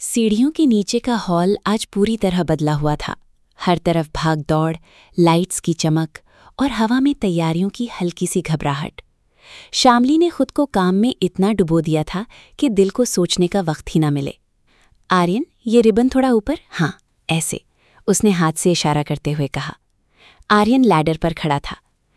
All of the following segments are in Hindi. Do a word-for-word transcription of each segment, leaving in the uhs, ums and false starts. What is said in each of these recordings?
सीढ़ियों के नीचे का हॉल आज पूरी तरह बदला हुआ था। हर तरफ भाग दौड़, लाइट्स की चमक और हवा में तैयारियों की हल्की सी घबराहट। शामली ने खुद को काम में इतना डुबो दिया था कि दिल को सोचने का वक्त ही ना मिले। आर्यन, ये रिबन थोड़ा ऊपर, हाँ ऐसे, उसने हाथ से इशारा करते हुए कहा। आर्यन लैडर पर खड़ा था।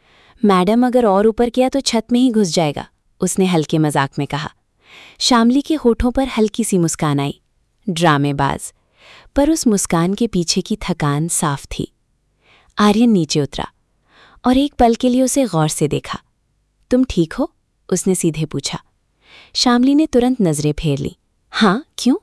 मैडम, अगर और ऊपर किया तो छत में ही घुस जाएगा, उसने हल्के मजाक में कहा। शामली के होठों पर हल्की सी मुस्कान आई, ड्रामेबाज, पर उस मुस्कान के पीछे की थकान साफ थी। आर्यन नीचे उतरा और एक पल के लिए उसे गौर से देखा। तुम ठीक हो? उसने सीधे पूछा। शामली ने तुरंत नजरें फेर ली। हाँ, क्यों?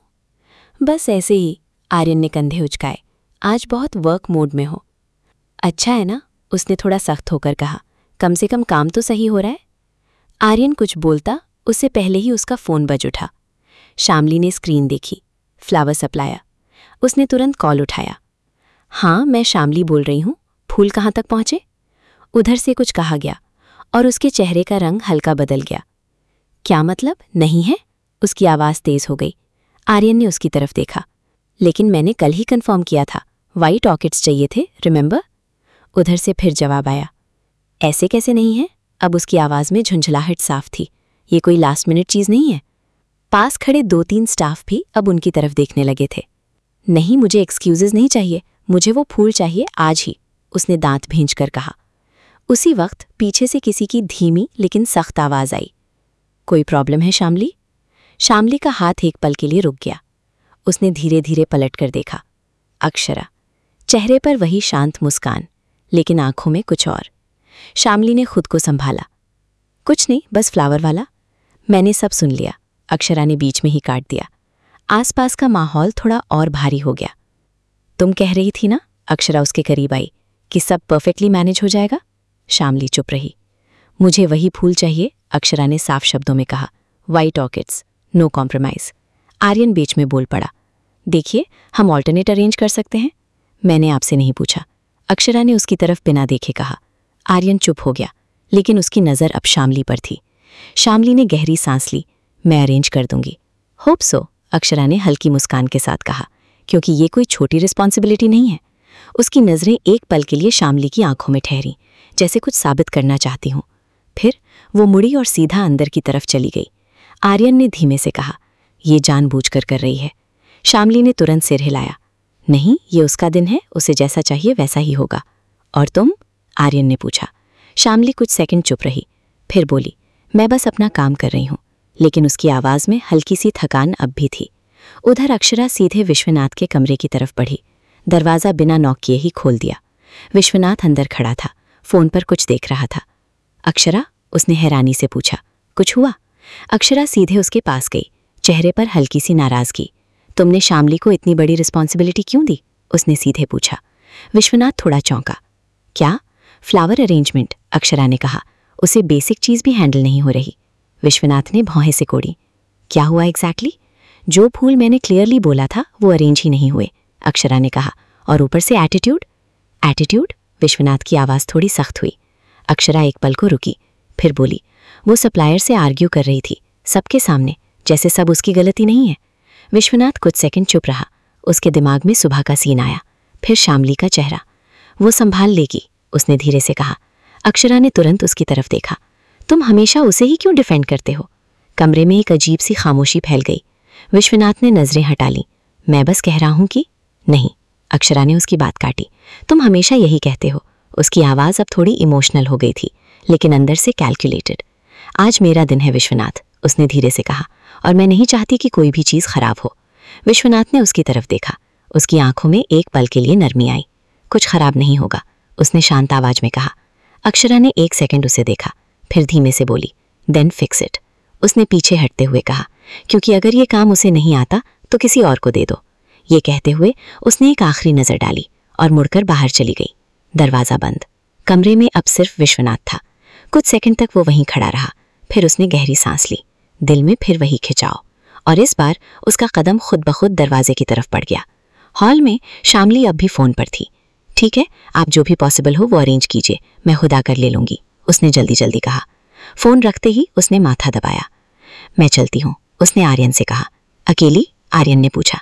बस ऐसे ही, आर्यन ने कंधे उचकाए। आज बहुत वर्क मोड में हो। अच्छा है ना, उसने थोड़ा सख्त होकर कहा। कम से कम काम तो सही हो रहा है। आर्यन कुछ बोलता, उससे पहले ही उसका फोन बज उठा। शामली ने स्क्रीन देखी, फ्लावर सप्लायर। उसने तुरंत कॉल उठाया। हाँ, मैं शामली बोल रही हूँ, फूल कहाँ तक पहुँचे? उधर से कुछ कहा गया और उसके चेहरे का रंग हल्का बदल गया। क्या मतलब, नहीं है? उसकी आवाज़ तेज हो गई। आर्यन ने उसकी तरफ देखा। लेकिन मैंने कल ही कंफर्म किया था, वाइट ऑर्किड्स चाहिए थे, रिमेंबर? उधर से फिर जवाब आया। ऐसे कैसे नहीं है? अब उसकी आवाज़ में झुंझलाहट साफ थी। ये कोई लास्ट मिनट चीज़ नहीं है। पास खड़े दो तीन स्टाफ भी अब उनकी तरफ देखने लगे थे। नहीं, मुझे एक्सक्यूजेज नहीं चाहिए, मुझे वो फूल चाहिए आज ही, उसने दांत भींचकर कहा। उसी वक्त पीछे से किसी की धीमी लेकिन सख्त आवाज़ आई। कोई प्रॉब्लम है शामली? शामली का हाथ एक पल के लिए रुक गया। उसने धीरे धीरे पलट कर देखा। अक्षरा, चेहरे पर वही शांत मुस्कान, लेकिन आंखों में कुछ और। शामली ने खुद को संभाला। कुछ नहीं, बस फ्लावर वाला। मैंने सब सुन लिया, अक्षरा ने बीच में ही काट दिया। आसपास का माहौल थोड़ा और भारी हो गया। तुम कह रही थी ना, अक्षरा उसके करीब आई, कि सब परफेक्टली मैनेज हो जाएगा। शामली चुप रही। मुझे वही फूल चाहिए, अक्षरा ने साफ शब्दों में कहा। White orchids, no compromise. Aryan बीच में बोल पड़ा। देखिए, हम ऑल्टरनेट अरेंज कर सकते हैं। मैंने आपसे नहीं पूछा, अक्षरा ने उसकी तरफ बिना देखे कहा। आर्यन चुप हो गया, लेकिन उसकी नज़र अब शामली पर थी। शामली ने गहरी सांस ली। मैं अरेंज कर दूंगी। होप सो, अक्षरा ने हल्की मुस्कान के साथ कहा, क्योंकि ये कोई छोटी रिस्पॉन्सिबिलिटी नहीं है। उसकी नज़रें एक पल के लिए शामली की आंखों में ठहरी, जैसे कुछ साबित करना चाहती हूँ। फिर वो मुड़ी और सीधा अंदर की तरफ चली गई। आर्यन ने धीमे से कहा, ये जानबूझकर कर रही है। शामली ने तुरंत सिर हिलाया। नहीं, ये उसका दिन है, उसे जैसा चाहिए वैसा ही होगा। और तुम? आर्यन ने पूछा। शामली कुछ सेकंड चुप रही, फिर बोली, मैं बस अपना काम कर रही हूँ। लेकिन उसकी आवाज़ में हल्की सी थकान अब भी थी। उधर अक्षरा सीधे विश्वनाथ के कमरे की तरफ बढ़ी। दरवाज़ा बिना नॉक किए ही खोल दिया। विश्वनाथ अंदर खड़ा था, फ़ोन पर कुछ देख रहा था। अक्षरा, उसने हैरानी से पूछा, कुछ हुआ? अक्षरा सीधे उसके पास गई, चेहरे पर हल्की सी नाराज़गी। तुमने शामली को इतनी बड़ी रिस्पॉन्सिबिलिटी क्यों दी? उसने सीधे पूछा। विश्वनाथ थोड़ा चौंका। क्या? फ्लावर अरेंजमेंट, अक्षरा ने कहा। उसे बेसिक चीज़ भी हैंडल नहीं हो रही। विश्वनाथ ने भौहें से कोड़ी। क्या हुआ एग्जैक्टली? जो फूल मैंने क्लियरली बोला था वो अरेंज ही नहीं हुए, अक्षरा ने कहा। और ऊपर से एटीट्यूड। एटीट्यूड? विश्वनाथ की आवाज़ थोड़ी सख्त हुई। अक्षरा एक पल को रुकी, फिर बोली, वो सप्लायर से आर्ग्यू कर रही थी, सबके सामने, जैसे सब उसकी गलती नहीं है। विश्वनाथ कुछ सेकंड चुप रहा। उसके दिमाग में सुबह का सीन आया, फिर शामली का चेहरा। वो संभाल लेगी, उसने धीरे से कहा। अक्षरा ने तुरंत उसकी तरफ देखा। तुम हमेशा उसे ही क्यों डिफेंड करते हो? कमरे में एक अजीब सी खामोशी फैल गई। विश्वनाथ ने नजरें हटा ली। मैं बस कह रहा हूं कि नहीं, अक्षरा ने उसकी बात काटी। तुम हमेशा यही कहते हो। उसकी आवाज़ अब थोड़ी इमोशनल हो गई थी, लेकिन अंदर से कैलकुलेटेड। आज मेरा दिन है विश्वनाथ, उसने धीरे से कहा, और मैं नहीं चाहती कि कोई भी चीज़ खराब हो। विश्वनाथ ने उसकी तरफ देखा। उसकी आंखों में एक पल के लिए नरमी आई। कुछ खराब नहीं होगा, उसने शांत आवाज में कहा। अक्षरा ने एक सेकंड उसे देखा, फिर धीमे से बोली, देन फिक्स इट। उसने पीछे हटते हुए कहा, क्योंकि अगर ये काम उसे नहीं आता तो किसी और को दे दो। ये कहते हुए उसने एक आखिरी नज़र डाली और मुड़कर बाहर चली गई। दरवाज़ा बंद। कमरे में अब सिर्फ विश्वनाथ था। कुछ सेकंड तक वो वहीं खड़ा रहा, फिर उसने गहरी सांस ली। दिल में फिर वही खिंचाव, और इस बार उसका कदम खुद ब खुद दरवाजे की तरफ बढ़ गया। हॉल में शामली अब भी फ़ोन पर थी। ठीक है, आप जो भी पॉसिबल हो वो अरेंज कीजिए, मैं खुद आकर ले लूँगी, उसने जल्दी जल्दी कहा। फ़ोन रखते ही उसने माथा दबाया। मैं चलती हूँ, उसने आर्यन से कहा। अकेली? आर्यन ने पूछा।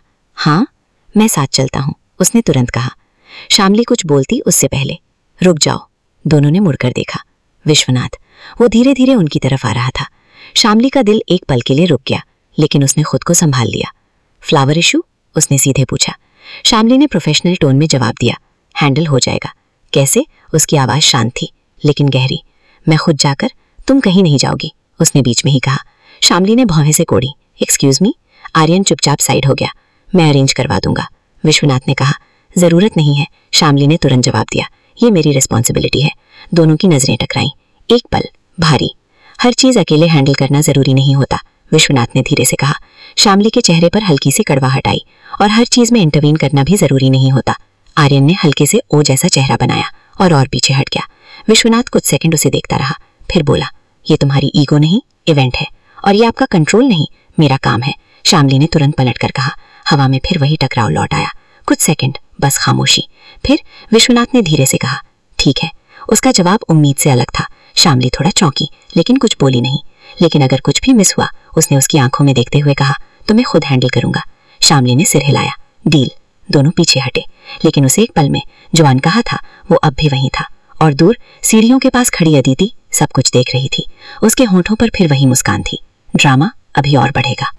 हाँ, मैं साथ चलता हूँ, उसने तुरंत कहा। शामली कुछ बोलती उससे पहले रुक जाओ। दोनों ने मुड़कर देखा। विश्वनाथ, वो धीरे धीरे उनकी तरफ आ रहा था। शामली का दिल एक पल के लिए रुक गया, लेकिन उसने खुद को संभाल लिया। Flower issue? उसने सीधे पूछा। शामली ने प्रोफेशनल टोन में जवाब दिया। हैंडल हो जाएगा। कैसे? उसकी आवाज़ शांत थी लेकिन गहरी। मैं खुद जाकर, तुम कहीं नहीं जाओगी, उसने बीच में ही कहा। शामली ने भौहें से कोड़ी। Excuse me? आर्यन चुपचाप साइड हो गया। मैं अरेंज करवा दूंगा, विश्वनाथ ने कहा। ज़रूरत नहीं है, शामली ने तुरंत जवाब दिया। ये मेरी रिस्पॉन्सिबिलिटी है। दोनों की नज़रें टकराईं। एक पल, भारी। हर चीज़ अकेले हैंडल करना ज़रूरी नहीं होता, विश्वनाथ ने धीरे से कहा। शामली के चेहरे पर हल्की सी कड़वाहट आई। और हर चीज़ में इंटरवीन करना भी ज़रूरी नहीं होता। आर्यन ने हल्के से ओ जैसा चेहरा बनाया और और पीछे हट गया। विश्वनाथ कुछ सेकंड उसे देखता रहा, फिर बोला, ये तुम्हारी ईगो नहीं, इवेंट है, और ये आपका कंट्रोल नहीं, मेरा काम है। शामली ने तुरंत पलट कर कहा। हवा में फिर वही टकराव लौट आया। कुछ सेकंड बस खामोशी। फिर विश्वनाथ ने धीरे से कहा, ठीक है। उसका जवाब उम्मीद से अलग था। शामली थोड़ा चौंकी, लेकिन कुछ बोली नहीं। लेकिन अगर कुछ भी मिस हुआ, उसने उसकी आंखों में देखते हुए कहा, तो मैं खुद हैंडल करूंगा। शामली ने सिर हिलाया। डील। दोनों पीछे हटे, लेकिन उसे एक पल में जो अनकहा था वो अब भी वहीं था। और दूर सीढ़ियों के पास खड़ी अदिति सब कुछ देख रही थी। उसके होंठों पर फिर वही मुस्कान थी। ड्रामा अभी और बढ़ेगा।